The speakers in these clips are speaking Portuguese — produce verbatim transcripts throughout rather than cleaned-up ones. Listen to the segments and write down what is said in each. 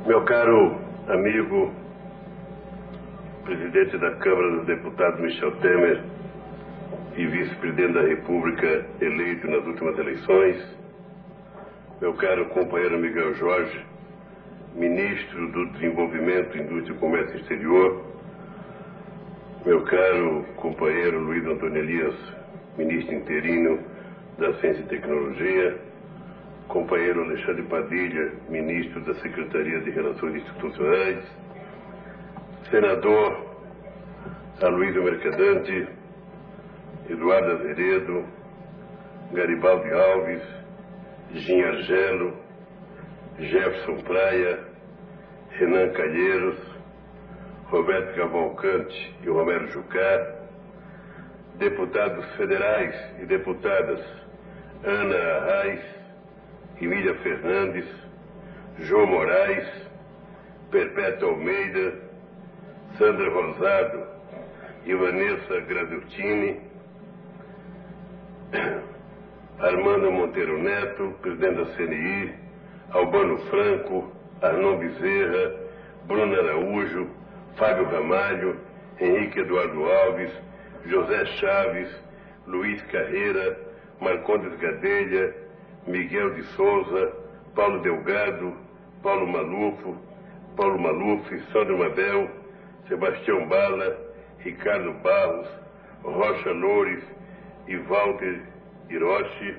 Meu caro amigo, presidente da Câmara dos Deputados Michel Temer e vice-presidente da República eleito nas últimas eleições, meu caro companheiro Miguel Jorge, ministro do Desenvolvimento, Indústria e Comércio Exterior, meu caro companheiro Luiz Antônio Elias, ministro interino da Ciência e Tecnologia, companheiro Alexandre Padilha, ministro da Secretaria de Relações Institucionais, senador Aloysio Mercadante, Eduardo Azeredo, Garibaldi Alves, Gin Argelo, Jefferson Praia, Renan Calheiros, Roberto Cavalcante e Romero Jucá, deputados federais e deputadas Ana Arraes, Emília Fernandes, João Moraes, Perpétua Almeida, Sandra Rosado e Vanessa Graziottini, Armando Monteiro Neto, presidente da C N I, Albano Franco, Arnon Bezerra, Bruno Araújo, Fábio Ramalho, Henrique Eduardo Alves, José Chaves, Luiz Carreira, Marcondes Gadelha, Miguel de Souza, Paulo Delgado, Paulo Malufo, Paulo Maluf, Sandro Mabel, Sebastião Bala, Ricardo Barros, Rocha Loures e Walter Hiroshi,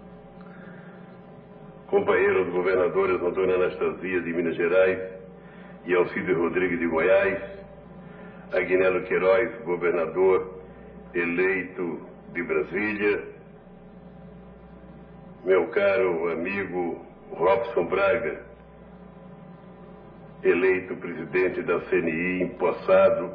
companheiros governadores Antônio Anastasia de Minas Gerais e Alcides Rodrigues de Goiás, Agnello Queiroz, governador eleito de Brasília, meu caro amigo Robson Braga, eleito presidente da C N I empossado,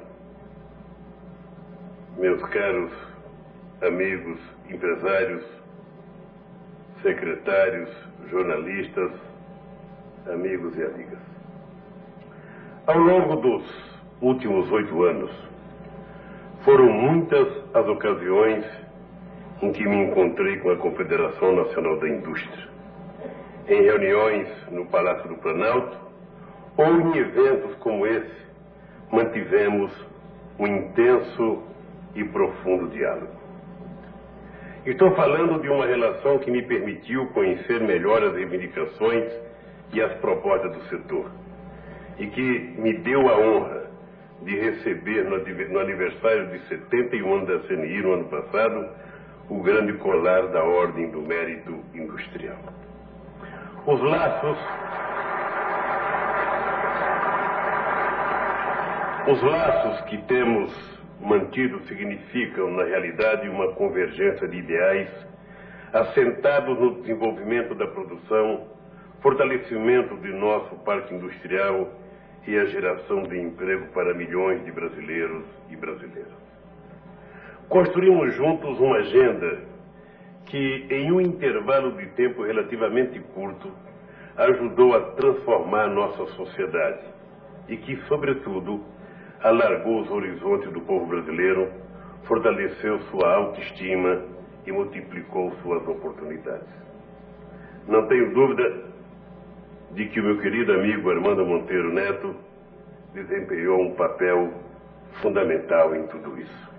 meus caros amigos empresários, secretários, jornalistas, amigos e amigas. Ao longo dos últimos oito anos, foram muitas as ocasiões em que me encontrei com a Confederação Nacional da Indústria, em reuniões no Palácio do Planalto ou em eventos como esse, mantivemos um intenso e profundo diálogo. Estou falando de uma relação que me permitiu conhecer melhor as reivindicações e as propostas do setor e que me deu a honra de receber no aniversário de setenta e um anos da C N I no ano passado o grande colar da Ordem do Mérito Industrial. Os laços os laços que temos mantido significam, na realidade, uma convergência de ideais assentados no desenvolvimento da produção, fortalecimento de nosso parque industrial e a geração de emprego para milhões de brasileiros e brasileiras. Construímos juntos uma agenda que, em um intervalo de tempo relativamente curto, ajudou a transformar nossa sociedade e que, sobretudo, alargou os horizontes do povo brasileiro, fortaleceu sua autoestima e multiplicou suas oportunidades. Não tenho dúvida de que o meu querido amigo Armando Monteiro Neto desempenhou um papel fundamental em tudo isso.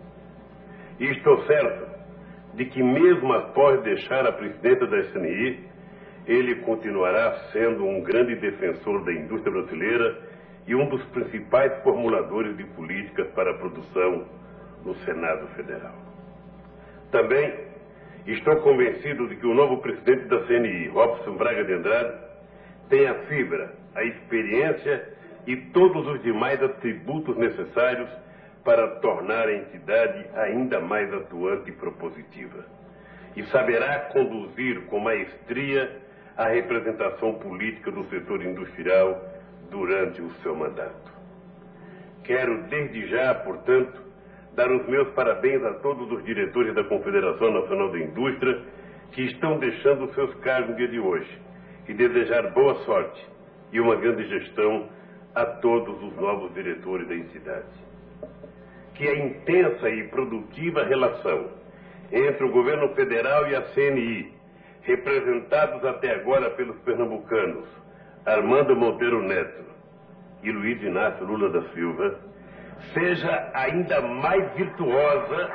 E estou certo de que, mesmo após deixar a presidência da C N I, ele continuará sendo um grande defensor da indústria brasileira e um dos principais formuladores de políticas para a produção no Senado Federal. Também estou convencido de que o novo presidente da C N I, Robson Braga de Andrade, tem a fibra, a experiência e todos os demais atributos necessários para tornar a entidade ainda mais atuante e propositiva. E saberá conduzir com maestria a representação política do setor industrial durante o seu mandato. Quero desde já, portanto, dar os meus parabéns a todos os diretores da Confederação Nacional da Indústria que estão deixando os seus cargos no dia de hoje e desejar boa sorte e uma grande gestão a todos os novos diretores da entidade. Que a intensa e produtiva relação entre o governo federal e a C N I, representados até agora pelos pernambucanos Armando Monteiro Neto e Luiz Inácio Lula da Silva seja ainda mais virtuosa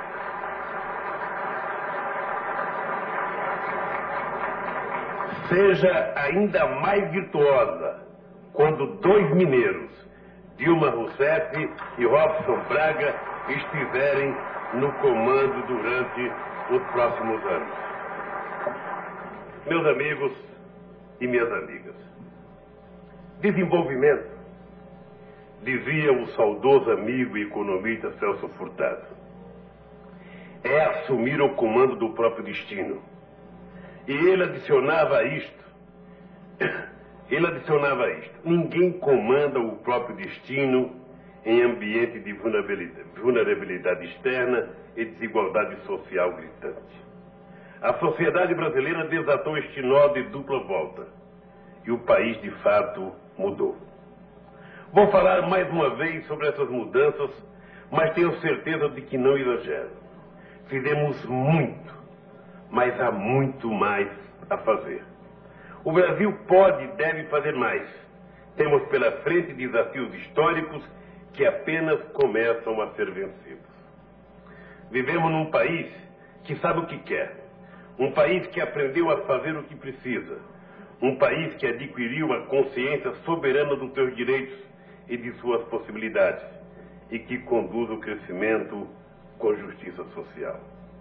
seja ainda mais virtuosa quando dois mineiros, Dilma Rousseff e Robson Braga, estiverem no comando durante os próximos anos. Meus amigos e minhas amigas, desenvolvimento, dizia o saudoso amigo e economista Celso Furtado, é assumir o comando do próprio destino. E ele adicionava isto, ele adicionava isto, ninguém comanda o próprio destino em ambiente de vulnerabilidade, vulnerabilidade externa e desigualdade social gritante. A sociedade brasileira desatou este nó de dupla volta e o país de fato mudou. Vou falar mais uma vez sobre essas mudanças, mas tenho certeza de que não exagero. Fizemos muito, mas há muito mais a fazer. O Brasil pode e deve fazer mais. Temos pela frente desafios históricos que apenas começam a ser vencidos. Vivemos num país que sabe o que quer. Um país que aprendeu a fazer o que precisa. Um país que adquiriu a consciência soberana dos seus direitos e de suas possibilidades. E que conduz o crescimento com justiça social.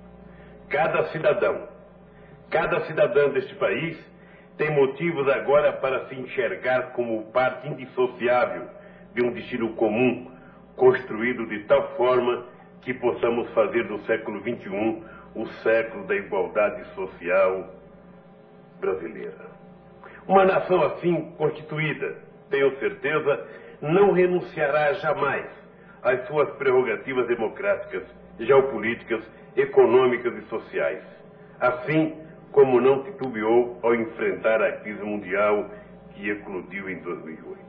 Cada cidadão, cada cidadã deste país tem motivos agora para se enxergar como parte indissociável de um destino comum, construído de tal forma que possamos fazer do século vinte e um o século da igualdade social brasileira. Uma nação assim constituída, tenho certeza, não renunciará jamais às suas prerrogativas democráticas, geopolíticas, econômicas e sociais, assim como não titubeou ao enfrentar a crise mundial que eclodiu em dois mil e oito.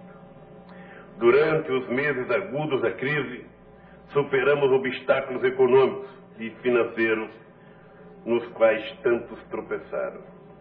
Durante os meses agudos da crise, superamos obstáculos econômicos e financeiros nos quais tantos tropeçaram.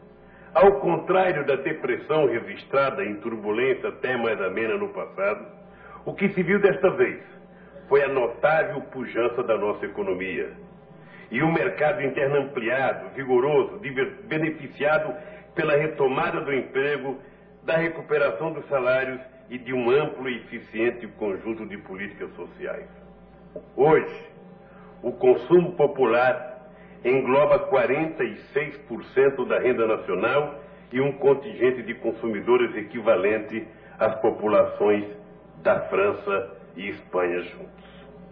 Ao contrário da depressão registrada em turbulência até mais amena no passado, o que se viu desta vez foi a notável pujança da nossa economia e um mercado interno ampliado, vigoroso, beneficiado pela retomada do emprego, da recuperação dos salários e de um amplo e eficiente conjunto de políticas sociais. Hoje, o consumo popular engloba quarenta e seis por cento da renda nacional e um contingente de consumidores equivalente às populações da França e Espanha juntos.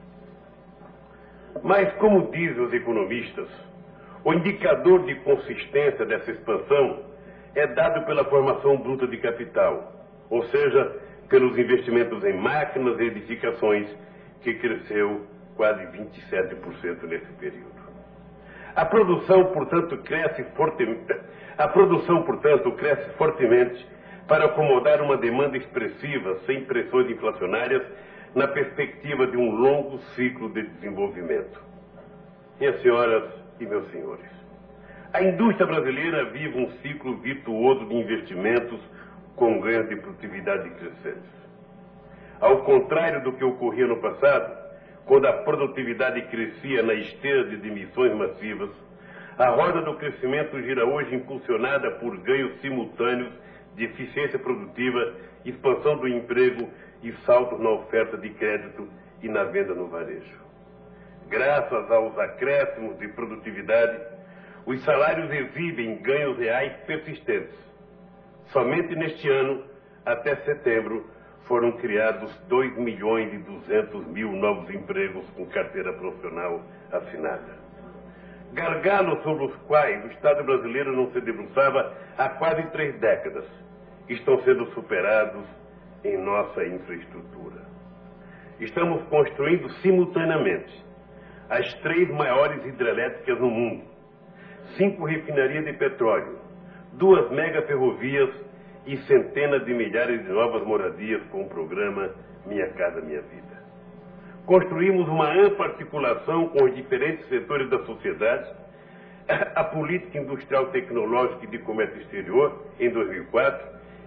Mas, como dizem os economistas, o indicador de consistência dessa expansão é dado pela formação bruta de capital, ou seja, pelos investimentos em máquinas e edificações, que cresceu quase vinte e sete por cento nesse período. A produção, portanto, cresce fortemente, a produção, portanto, cresce fortemente para acomodar uma demanda expressiva, sem pressões inflacionárias, na perspectiva de um longo ciclo de desenvolvimento. Minhas senhoras e meus senhores, a indústria brasileira vive um ciclo virtuoso de investimentos com ganhos de produtividade crescentes. Ao contrário do que ocorria no passado, quando a produtividade crescia na esteira de demissões massivas, a roda do crescimento gira hoje impulsionada por ganhos simultâneos de eficiência produtiva, expansão do emprego e saltos na oferta de crédito e na venda no varejo. Graças aos acréscimos de produtividade, os salários exibem ganhos reais persistentes. Somente neste ano, até setembro, foram criados dois milhões e duzentos mil novos empregos com carteira profissional assinada. Gargalos sobre os quais o Estado brasileiro não se debruçava há quase três décadas estão sendo superados em nossa infraestrutura. Estamos construindo simultaneamente as três maiores hidrelétricas no mundo, cinco refinarias de petróleo, duas megaferrovias e centenas de milhares de novas moradias com o programa Minha Casa Minha Vida. Construímos uma ampla articulação com os diferentes setores da sociedade, a política industrial tecnológica e de comércio exterior, em dois mil e quatro,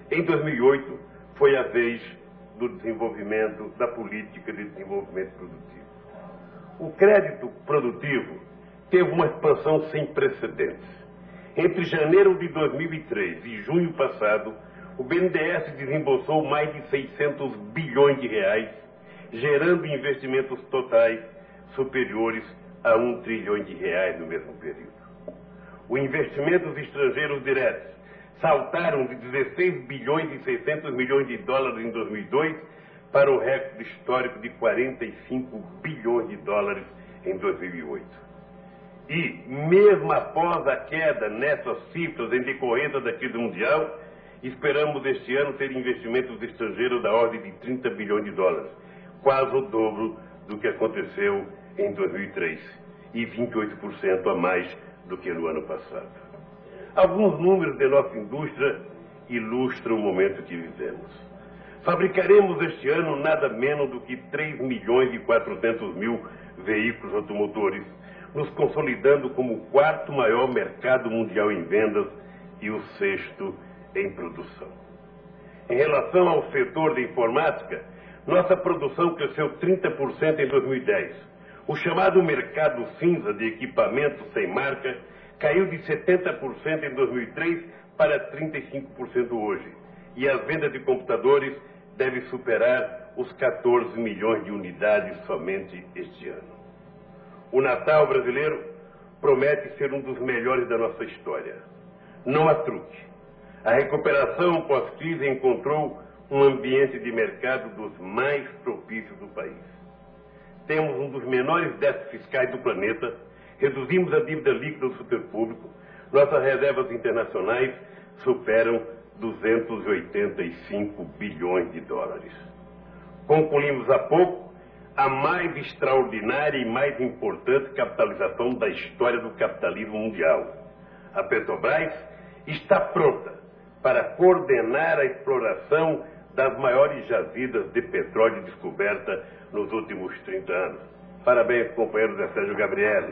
Em dois mil e oito, foi a vez do desenvolvimento, da política de desenvolvimento produtivo. O crédito produtivo teve uma expansão sem precedentes. Entre janeiro de dois mil e três e junho passado, o B N D E S desembolsou mais de seiscentos bilhões de reais, gerando investimentos totais superiores a um trilhão de reais no mesmo período. Os investimentos estrangeiros diretos saltaram de dezesseis bilhões e seiscentos milhões de dólares em dois mil e dois para o recorde histórico de quarenta e cinco bilhões de dólares em dois mil e oito. E, mesmo após a queda nessas cifras em decorrência da crise mundial, esperamos este ano ter investimentos estrangeiros da ordem de trinta bilhões de dólares, quase o dobro do que aconteceu em dois mil e três, e vinte e oito por cento a mais do que no ano passado. Alguns números de nossa indústria ilustram o momento que vivemos. Fabricaremos este ano nada menos do que três milhões e quatrocentos mil veículos automotores, nos consolidando como o quarto maior mercado mundial em vendas e o sexto em produção. Em relação ao setor da informática, nossa produção cresceu trinta por cento em dois mil e dez. O chamado mercado cinza de equipamentos sem marca caiu de setenta por cento em dois mil e três para trinta e cinco por cento hoje. E as vendas de computadores devem superar os quatorze milhões de unidades somente este ano. O Natal brasileiro promete ser um dos melhores da nossa história. Não há truque. A recuperação pós-crise encontrou um ambiente de mercado dos mais propícios do país. Temos um dos menores déficits fiscais do planeta, reduzimos a dívida líquida do setor público, nossas reservas internacionais superam duzentos e oitenta e cinco bilhões de dólares. Concluímos há pouco a mais extraordinária e mais importante capitalização da história do capitalismo mundial. A Petrobras está pronta para coordenar a exploração das maiores jazidas de petróleo descoberta nos últimos trinta anos. Parabéns, companheiro Zé Sérgio Gabrielli.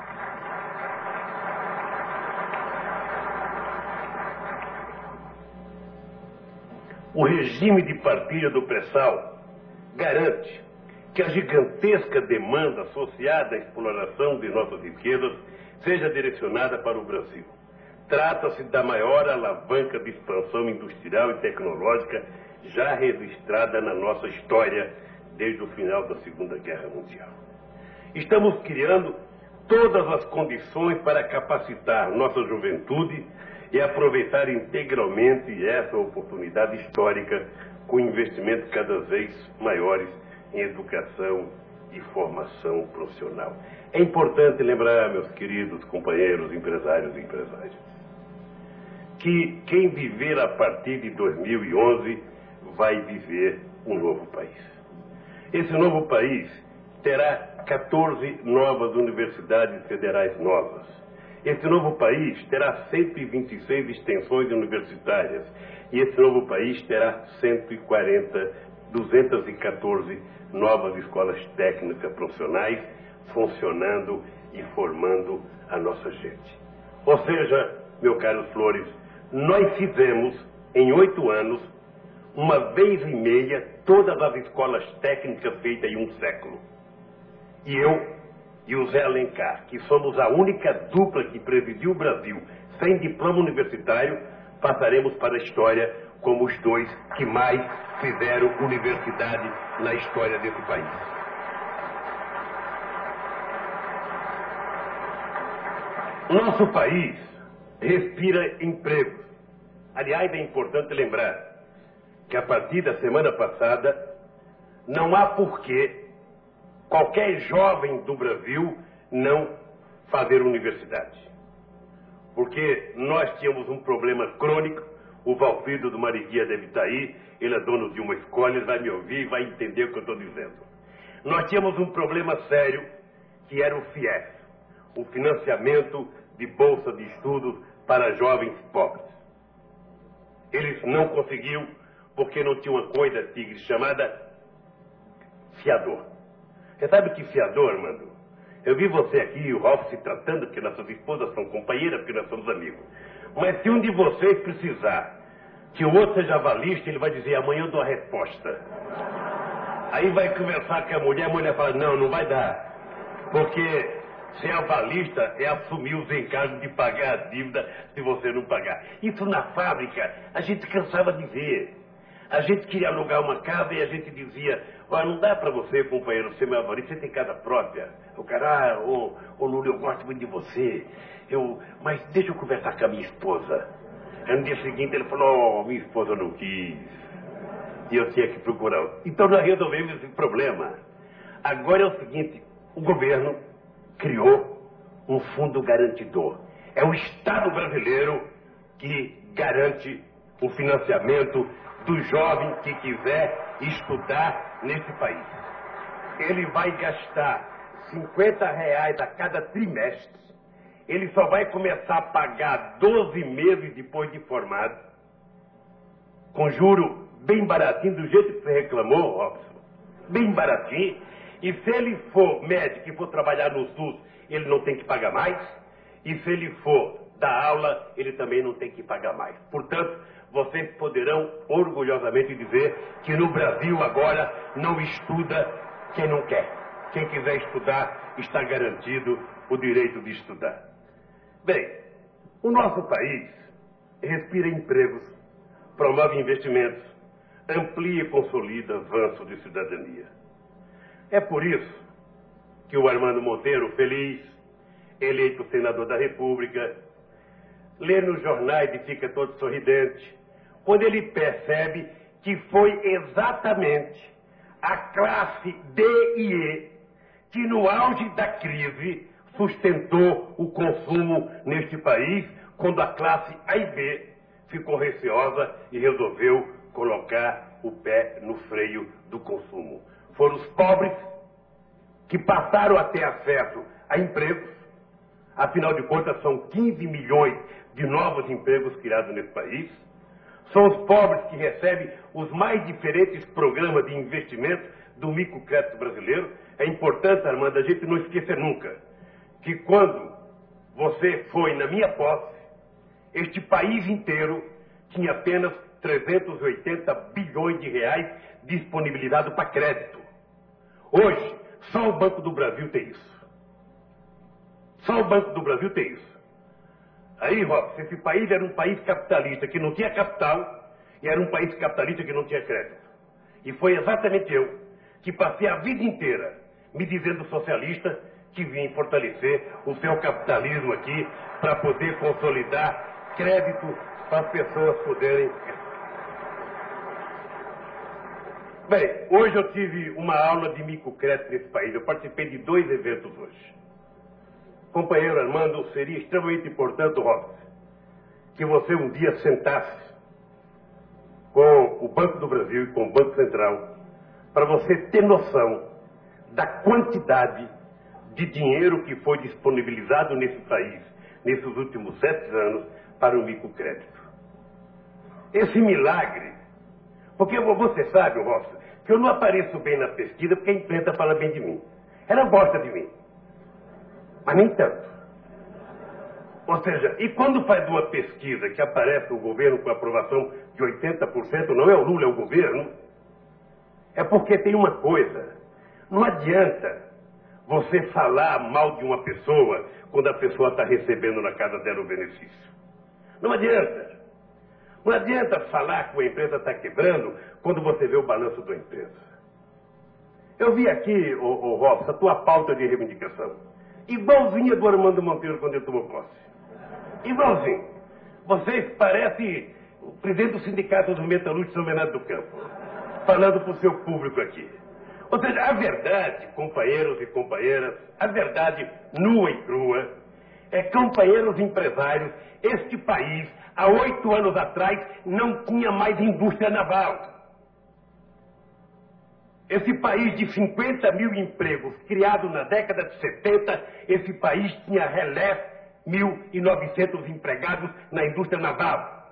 O regime de partilha do pré-sal garante que a gigantesca demanda associada à exploração de nossas riquezas seja direcionada para o Brasil. Trata-se da maior alavanca de expansão industrial e tecnológica já registrada na nossa história desde o final da Segunda Guerra Mundial. Estamos criando todas as condições para capacitar nossa juventude e aproveitar integralmente essa oportunidade histórica com investimentos cada vez maiores em educação e formação profissional. É importante lembrar, meus queridos companheiros empresários e empresárias, que quem viver a partir de dois mil e onze vai viver um novo país. Esse novo país terá quatorze novas universidades federais novas. Esse novo país terá cento e vinte e seis extensões universitárias. E esse novo país terá cento e quarenta, duzentas e quatorze novas escolas técnicas profissionais funcionando e formando a nossa gente. Ou seja, meu caro Flores, nós fizemos em oito anos, uma vez e meia, todas as escolas técnicas feitas em um século. E eu e o Zé Alencar, que somos a única dupla que presidiu o Brasil sem diploma universitário, passaremos para a história como os dois que mais fizeram universidade na história desse país. Nosso país respira emprego. Aliás, é importante lembrar que a partir da semana passada não há porquê qualquer jovem do Brasil não fazer universidade. Porque nós tínhamos um problema crônico, o Valfrido do Mariguia deve estar aí, ele é dono de uma escola, ele vai me ouvir e vai entender o que eu estou dizendo. Nós tínhamos um problema sério, que era o FIES, o financiamento de bolsa de estudos para jovens pobres. Eles não conseguiam, porque não tinha uma coisa, tigre, chamada fiador. Você sabe o que fiador, Armando? Eu vi você aqui e o Ralf se tratando, porque nossas esposas são companheiras, porque nós somos amigos. Mas se um de vocês precisar que o outro seja avalista, ele vai dizer, amanhã eu dou a resposta. Aí vai conversar com a mulher, a mulher fala, não, não vai dar. Porque ser avalista é assumir os encargos de pagar a dívida se você não pagar. Isso na fábrica, a gente cansava de ver. A gente queria alugar uma casa e a gente dizia, olha, não dá para você, companheiro, ser meu avalista, você tem casa própria. O cara, ah, ô, ô Lula, eu gosto muito de você, eu, mas deixa eu conversar com a minha esposa. Aí no dia seguinte ele falou, oh, minha esposa não quis. E eu tinha que procurar. Então nós resolvemos esse problema. Agora é o seguinte, o governo criou um fundo garantidor. É o Estado brasileiro que garante o financiamento do jovem que quiser estudar nesse país. Ele vai gastar cinquenta reais a cada trimestre. Ele só vai começar a pagar doze meses depois de formado, com juro bem baratinho, do jeito que você reclamou, Robson. Bem baratinho. E se ele for médico e for trabalhar no SUS, ele não tem que pagar mais. E se ele for dar aula, ele também não tem que pagar mais. Portanto, vocês poderão orgulhosamente dizer que no Brasil agora não estuda quem não quer. Quem quiser estudar está garantido o direito de estudar. Bem, o nosso país respira empregos, promove investimentos, amplia e consolida avanço de cidadania. É por isso que o Armando Monteiro, feliz, eleito senador da República, lê nos jornais e fica todo sorridente, quando ele percebe que foi exatamente a classe D e E que no auge da crise sustentou o consumo neste país, quando a classe A e B ficou receosa e resolveu colocar o pé no freio do consumo. Foram os pobres que passaram a ter acesso a empregos. Afinal de contas, são quinze milhões de novos empregos criados nesse país. São os pobres que recebem os mais diferentes programas de investimento do microcrédito brasileiro. É importante, Armando, a gente não esquecer nunca que quando você foi na minha posse, este país inteiro tinha apenas trezentos e oitenta bilhões de reais disponibilizados para crédito. Hoje, só o Banco do Brasil tem isso. Só o Banco do Brasil tem isso. Aí, Robson, esse país era um país capitalista que não tinha capital e era um país capitalista que não tinha crédito. E foi exatamente eu que passei a vida inteira me dizendo socialista que vim fortalecer o seu capitalismo aqui para poder consolidar crédito para as pessoas poderem... Bem, hoje eu tive uma aula de microcrédito nesse país. Eu participei de dois eventos hoje. Companheiro Armando, seria extremamente importante, Robson, que você um dia sentasse com o Banco do Brasil e com o Banco Central para você ter noção da quantidade de dinheiro que foi disponibilizado nesse país nesses últimos sete anos para o microcrédito. Esse milagre, porque você sabe, Robson, que eu não apareço bem na pesquisa porque a imprensa fala bem de mim. Ela gosta de mim, mas nem tanto. Ou seja, e quando faz uma pesquisa que aparece o governo com aprovação de oitenta por cento, não é o Lula, é o governo, é porque tem uma coisa, não adianta você falar mal de uma pessoa quando a pessoa está recebendo na casa dela o benefício. Não adianta. Não adianta falar que a empresa está quebrando quando você vê o balanço da empresa. Eu vi aqui, ô, ô Robson, a tua pauta de reivindicação. Igualzinha do Armando Monteiro quando ele tomou posse. Igualzinho. Vocês parecem o presidente do Sindicato dos Metalúrgicos de São Bernardo do Campo, falando para o seu público aqui. Ou seja, a verdade, companheiros e companheiras, a verdade nua e crua, é, companheiros empresários, este país, há oito anos atrás, não tinha mais indústria naval. Esse país de cinquenta mil empregos, criado na década de setenta, esse país tinha relé mil e novecentos empregados na indústria naval.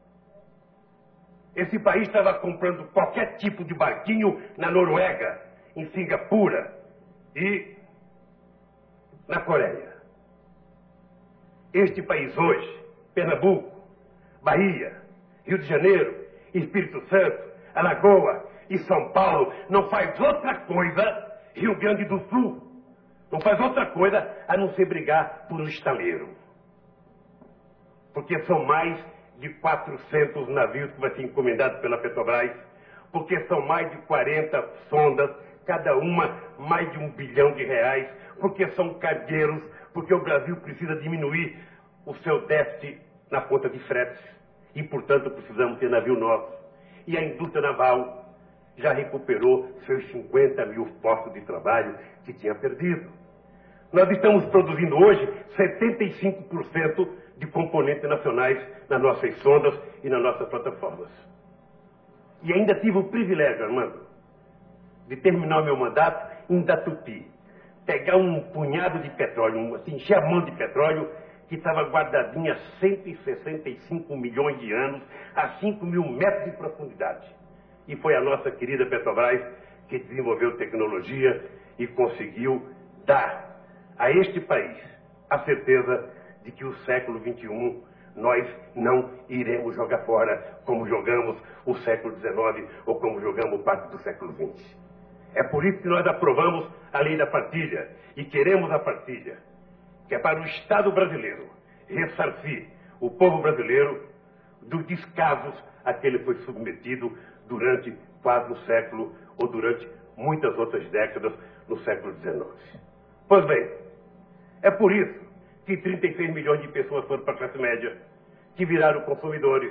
Esse país estava comprando qualquer tipo de barquinho na Noruega, em Singapura e na Coreia. Este país hoje, Pernambuco, Bahia, Rio de Janeiro, Espírito Santo, Alagoas e São Paulo não faz outra coisa, Rio Grande do Sul, não faz outra coisa a não ser brigar por um estaleiro. Porque são mais de quatrocentos navios que vai ser encomendado pela Petrobras, porque são mais de quarenta sondas, cada uma mais de um bilhão de reais, porque são cargueiros, porque o Brasil precisa diminuir o seu déficit na conta de fretes e, portanto, precisamos ter navio novo. E a indústria naval já recuperou seus cinquenta mil postos de trabalho que tinha perdido. Nós estamos produzindo hoje setenta e cinco por cento de componentes nacionais nas nossas sondas e nas nossas plataformas. E ainda tive o privilégio, Armando, de terminar o meu mandato em Datuti. Pegar um punhado de petróleo, assim, encher a mão de petróleo, que estava guardadinha há cento e sessenta e cinco milhões de anos, a cinco mil metros de profundidade. E foi a nossa querida Petrobras que desenvolveu tecnologia e conseguiu dar a este país a certeza de que o século vinte e um nós não iremos jogar fora como jogamos o século dezenove ou como jogamos parte do século vinte. É por isso que nós aprovamos a lei da partilha e queremos a partilha, que é para o Estado brasileiro ressarcir o povo brasileiro dos descasos a que ele foi submetido durante quase um século ou durante muitas outras décadas no século dezenove. Pois bem, é por isso que trinta e seis milhões de pessoas foram para a classe média, que viraram consumidores.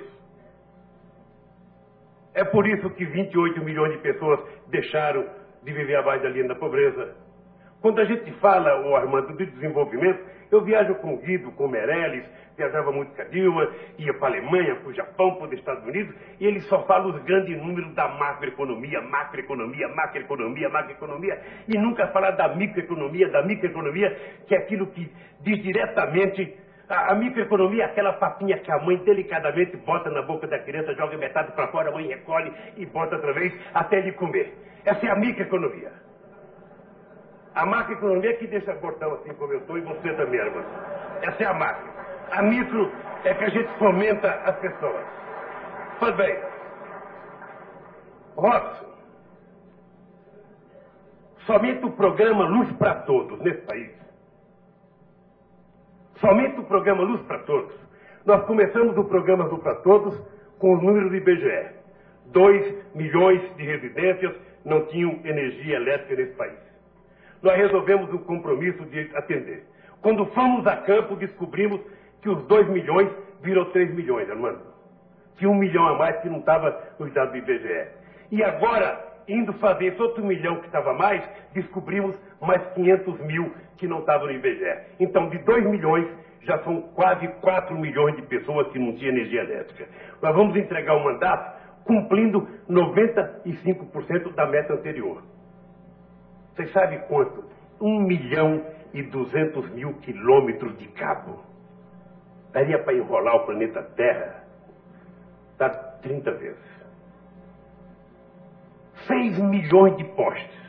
É por isso que vinte e oito milhões de pessoas deixaram de viver abaixo da linha da pobreza. Quando a gente fala, oh, Armando, de desenvolvimento, eu viajo com o Guido, com o Meirelles, viajava muito com a Dilma, ia para a Alemanha, para o Japão, para os Estados Unidos, e ele só fala os grandes números da macroeconomia, macroeconomia, macroeconomia, macroeconomia, e nunca fala da microeconomia, da microeconomia, que é aquilo que diz diretamente. A, a microeconomia é aquela papinha que a mãe delicadamente bota na boca da criança, joga metade para fora, a mãe recolhe e bota outra vez até ele comer. Essa é a microeconomia. A macroeconomia é que deixa gordão assim como eu estou e você também, irmão. Essa é a macro. A micro é que a gente fomenta as pessoas. Pois bem, Robson, somente o programa Luz para Todos nesse país, somente o programa Luz para Todos, nós começamos o programa Luz para Todos com os números do I B G E. dois milhões de residências não tinham energia elétrica nesse país. Nós resolvemos o compromisso de atender. Quando fomos a campo, descobrimos que os dois milhões virou três milhões, Armando. Tinha um milhão a mais que não estava nos dados do I B G E. E agora, indo fazer esse outro milhão que estava a mais, descobrimos mais quinhentos mil que não estavam no I B G E. Então, de dois milhões, já são quase quatro milhões de pessoas que não tinham energia elétrica. Nós vamos entregar o mandato cumprindo noventa e cinco por cento da meta anterior. Vocês sabem quanto? Um milhão e duzentos mil quilômetros de cabo. Daria para enrolar o planeta Terra? Dá trinta vezes. Seis milhões de postes.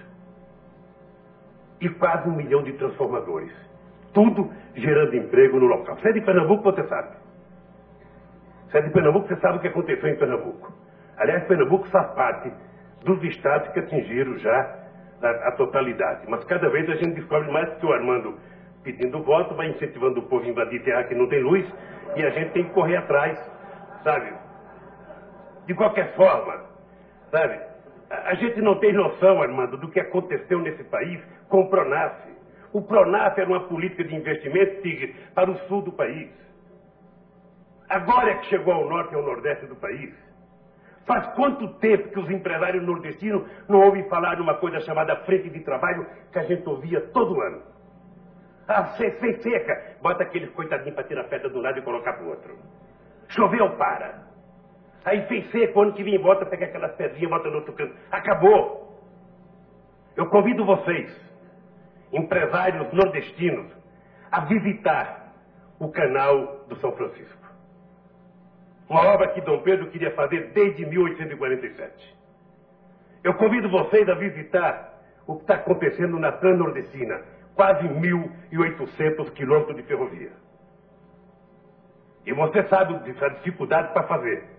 E quase um milhão de transformadores. Tudo gerando emprego no local. Você é de Pernambuco, você sabe. Você é de Pernambuco, você sabe o que aconteceu em Pernambuco. Aliás, Pernambuco faz parte dos estados que atingiram já a, a totalidade. Mas cada vez a gente descobre mais que o Armando, pedindo voto, vai incentivando o povo a invadir terra que não tem luz, e a gente tem que correr atrás, sabe? De qualquer forma, sabe? A, a gente não tem noção, Armando, do que aconteceu nesse país com o Pronaf. O Pronaf era uma política de investimento, Tigre, para o sul do país. Agora é que chegou ao norte e ao nordeste do país. Faz quanto tempo que os empresários nordestinos não ouvem falar de uma coisa chamada frente de trabalho que a gente ouvia todo ano? Ah, fez seca, bota aqueles coitadinhos para tirar a pedra do lado e colocar pro outro. Choveu, para. Aí fez seco, ano que vem bota, pega aquelas pedrinhas, bota no outro canto. Acabou. Eu convido vocês, empresários nordestinos, a visitar o canal do São Francisco. Uma obra que Dom Pedro queria fazer desde mil oitocentos e quarenta e sete. Eu convido vocês a visitar o que está acontecendo na Transnordestina. Quase mil e oitocentos quilômetros de ferrovia. E você sabe a dificuldade para fazer.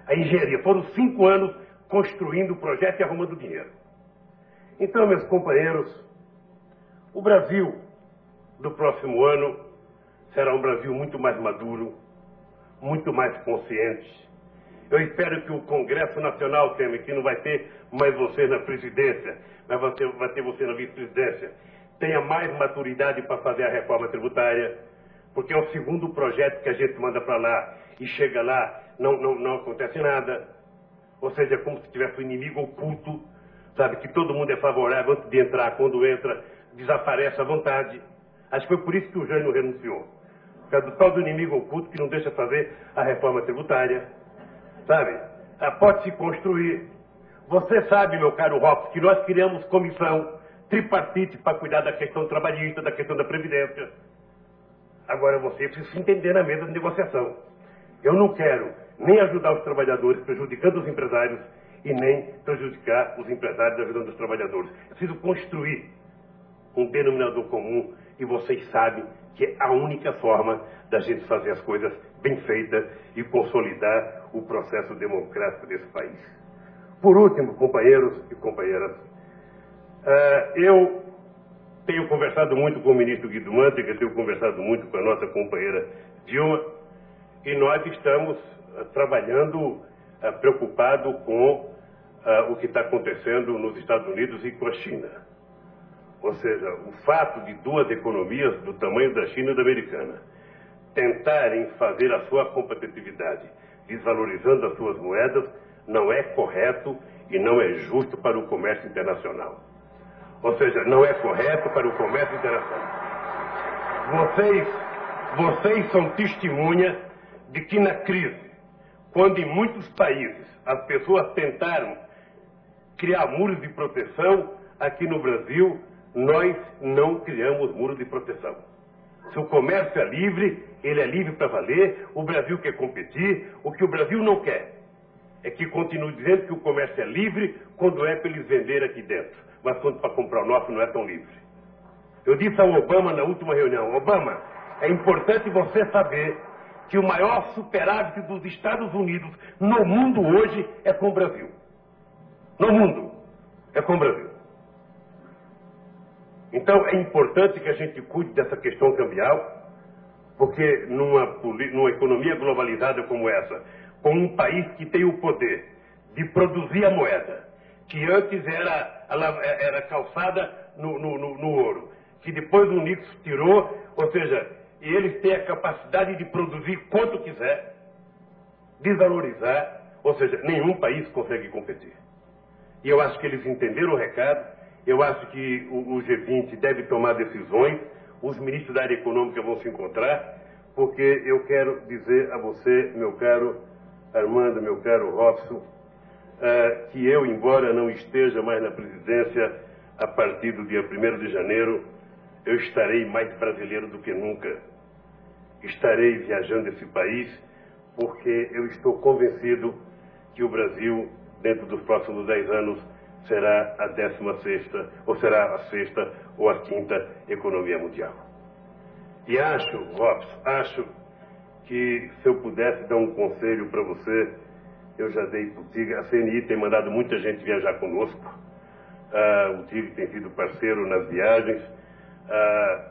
a engenharia. Foram cinco anos construindo o projeto e arrumando dinheiro. Então, meus companheiros, o Brasil do próximo ano será um Brasil muito mais maduro, muito mais consciente. Eu espero que o Congresso Nacional, Temer, que não vai ter mais você na presidência, mas vai ter, vai ter você na vice-presidência, tenha mais maturidade para fazer a reforma tributária, porque é o segundo projeto que a gente manda para lá e chega lá, não, não, não acontece nada. Ou seja, é como se tivesse um inimigo oculto, sabe, que todo mundo é favorável antes de entrar, quando entra, desaparece à vontade. Acho que foi por isso que o Jânio renunciou. Por causa do tal do inimigo oculto que não deixa fazer a reforma tributária. Sabe? Ah, pode se construir. Você sabe, meu caro Robson, que nós criamos comissão tripartite para cuidar da questão trabalhista, da questão da Previdência. Agora você precisa se entender na mesa de negociação. Eu não quero nem ajudar os trabalhadores prejudicando os empresários e nem prejudicar os empresários ajudando os trabalhadores. Preciso construir um denominador comum e vocês sabem que é a única forma da gente fazer as coisas bem feitas e consolidar o processo democrático desse país. Por último, companheiros e companheiras, uh, eu tenho conversado muito com o ministro Guido Mantega, tenho conversado muito com a nossa companheira Dilma, e nós estamos uh, trabalhando uh, preocupados com uh, o que está acontecendo nos Estados Unidos e com a China. Ou seja, o fato de duas economias do tamanho da China e da americana tentarem fazer a sua competitividade desvalorizando as suas moedas não é correto e não é justo para o comércio internacional. Ou seja, não é correto para o comércio internacional. Vocês, vocês são testemunha de que na crise, quando em muitos países as pessoas tentaram criar muros de proteção, aqui no Brasil nós não criamos muros de proteção. Se o comércio é livre, ele é livre para valer, o Brasil quer competir, o que o Brasil não quer é que continue dizendo que o comércio é livre quando é para eles venderem aqui dentro, mas quando para comprar o nosso não é tão livre. Eu disse ao Obama na última reunião, Obama, é importante você saber que o maior superávit dos Estados Unidos no mundo hoje é com o Brasil. No mundo, é com o Brasil. Então é importante que a gente cuide dessa questão cambial, porque numa, numa economia globalizada como essa, com um país que tem o poder de produzir a moeda, que antes era, era calçada no, no, no, no ouro, que depois o Nixon tirou, ou seja, e eles têm a capacidade de produzir quanto quiser, desvalorizar, ou seja, nenhum país consegue competir. E eu acho que eles entenderam o recado. Eu acho que o G vinte deve tomar decisões, os ministros da área econômica vão se encontrar, porque eu quero dizer a você, meu caro Armando, meu caro Robson, uh, que eu, embora não esteja mais na presidência a partir do dia primeiro de janeiro, eu estarei mais brasileiro do que nunca. Estarei viajando esse país, porque eu estou convencido que o Brasil, dentro dos próximos dez anos, será a décima sexta, ou será a sexta ou a quinta economia mundial. E acho, Robson, acho que se eu pudesse dar um conselho para você, eu já dei para o Tigre, a C N I tem mandado muita gente viajar conosco, ah, o Tigre tem sido parceiro nas viagens, ah,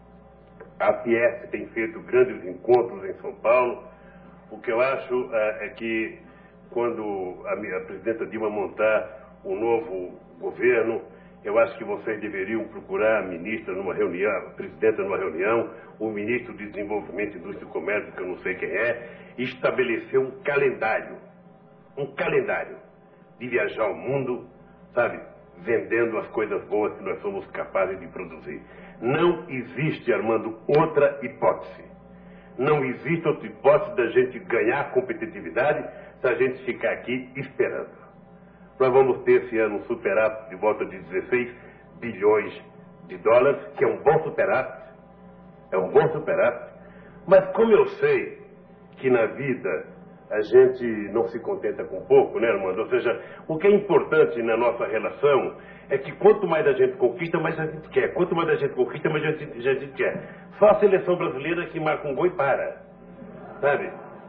a P S tem feito grandes encontros em São Paulo. O que eu acho ah, é que quando a, minha, a presidenta Dilma montar o novo governo, eu acho que vocês deveriam procurar a ministra numa reunião, a presidenta numa reunião, o ministro de Desenvolvimento, Indústria e Comércio, que eu não sei quem é, e estabelecer um calendário, um calendário de viajar ao mundo, sabe, vendendo as coisas boas que nós somos capazes de produzir. Não existe, Armando, outra hipótese. Não existe outra hipótese da gente ganhar competitividade se a gente ficar aqui esperando. Nós vamos ter esse ano um superávit de volta de dezesseis bilhões de dólares, que é um bom superávit, é um bom superávit, mas como eu sei que na vida a gente não se contenta com pouco, né, Armando? Ou seja, o que é importante na nossa relação é que quanto mais a gente conquista, mais a gente quer. Quanto mais a gente conquista, mais a gente, a gente quer. Só a seleção brasileira que marca um gol e para, sabe?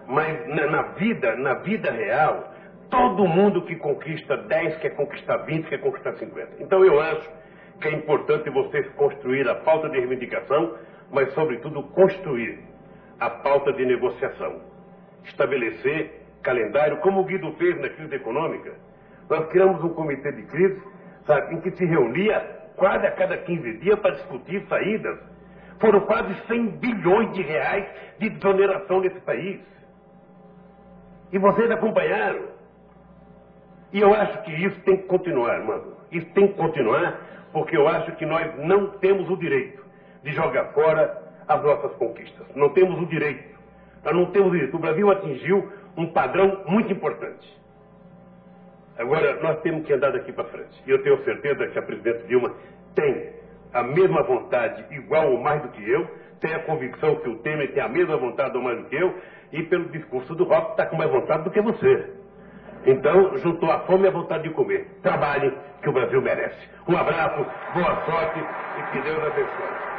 Mas na, na vida, na vida real, todo mundo que conquista dez quer conquistar vinte, quer conquistar cinquenta. Então eu acho que é importante vocês construir a pauta de reivindicação, mas sobretudo construir a pauta de negociação. Estabelecer calendário, como o Guido fez na crise econômica. Nós criamos um comitê de crise, sabe, em que se reunia quase a cada quinze dias para discutir saídas. Foram quase cem bilhões de reais de desoneração nesse país. E vocês acompanharam. E eu acho que isso tem que continuar, mano. Isso tem que continuar, porque eu acho que nós não temos o direito de jogar fora as nossas conquistas. Não temos o direito. Nós não temos o direito. O Brasil atingiu um padrão muito importante. Agora, nós temos que andar daqui para frente. E eu tenho certeza que a presidente Dilma tem a mesma vontade, igual ou mais do que eu, tem a convicção que o Temer tem a mesma vontade ou mais do que eu, e pelo discurso do Rock está com mais vontade do que você. Então, juntou a fome e a vontade de comer. Trabalhe, que o Brasil merece. Um abraço, boa sorte e que Deus abençoe.